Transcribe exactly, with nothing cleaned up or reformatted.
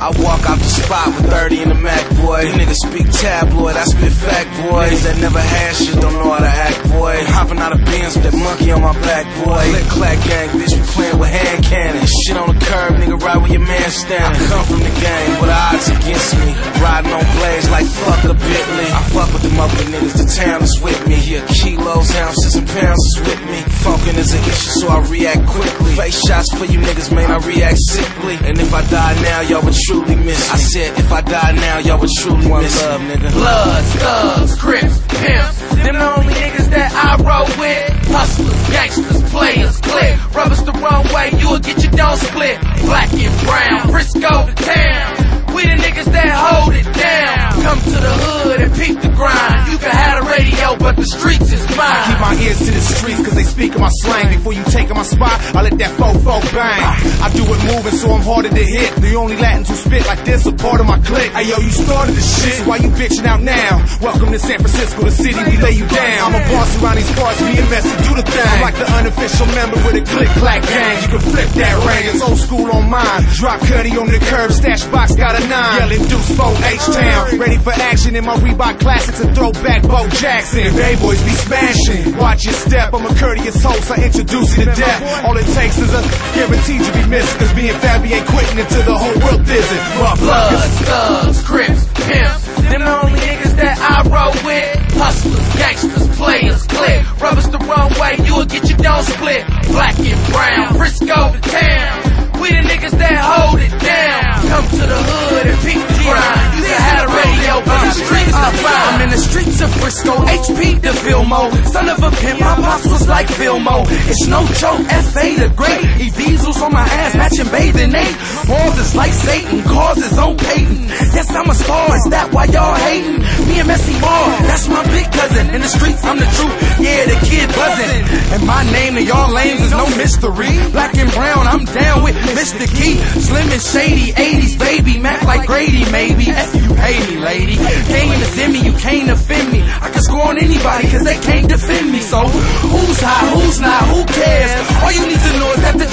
I walk out the spot with thirty in the Mac, boy. You niggas speak tabloid, I spit fact, boy. Niggas that never had shit don't know how to act, boy. Hopping out of Benz with that monkey on my back, boy. Click clack gang, bitch, we playing with hand cannons. Shit on the curb, nigga, right where your man standing. I come from the game, but the odds against me. Riding on blades like fuck a Bentley. I fuck with them other niggas, the town is with me. Yeah, kilos, ounces, and pounds is with me. Funkin' is an issue, so I react quickly. Face shots for you niggas, man, I react sickly. And if I die now, y'all would truly miss me. I said, if I die now, y'all would truly miss love, nigga. Bloods, thugs, crips, pimps, them the only niggas that I roll with. Hustlers, gangsters, players, click. Rubbers the wrong way, you'll get your dome split. Black and brown, Frisco to town. We the niggas that hold it down. Come to the hood and peep the grind. You can have the radio, but the streets is mine. I keep my ears to the streets cause they speaking my slang. Before you take my spot, I let that fofo bang. I do it moving so I'm harder to hit. The only Latins who spit like this are part of my clique. Hey yo, you started the shit, so why you bitching out now? Welcome to San Francisco, the city we lay you down. I'm a boss around these parts, me and Messi do the thing. I'm like the unofficial member with a click clack gang. You can flip that ring, it's old school on mine. Drop Cuddy on the curb, stash box got a nine. Yelling Deuce four H-Town, ready for action in my Reebok classics and throwback Bo Jackson. Bay-boys be smashing, watch your step, I'm a courteous host, I introduce you to death. All it takes is a guaranteed you be missing, cause me and Fabby ain't quitting until the whole world visit. Bloods, thugs, crips, pimps, them the only niggas that I roll with. Hustlers, gangsters, players, click. Rubbers the wrong way, you'll get your dome split. Black and brown, Frisco to town. We the niggas that hold it down. Come to the hood and peep the grind. You can have the radio, but the streets are fine. I'm in the streets of Frisco, H P the Vilmo. Son of a pimp, my pops was like Vilmo. It's no joke, F A the great. He diesels on my ass, matching bathing eight. Balls is like Satan, cars is on Peyton. Yes, I'm a star, is that why y'all hating? Me and Messi Ball, that's my big cousin. In the streets, I'm the truth, yeah, the kid buzzing. And my name to y'all lames is no mystery. Black and brown, I'm down with Mister Key. Slim and shady, eighties baby, Mac like Grady maybe. F you pay me, lady. Came to send me, you can't offend me. I can score on anybody, cause they can't defend me. So, who's high, who's not, who cares? All you need to know is that the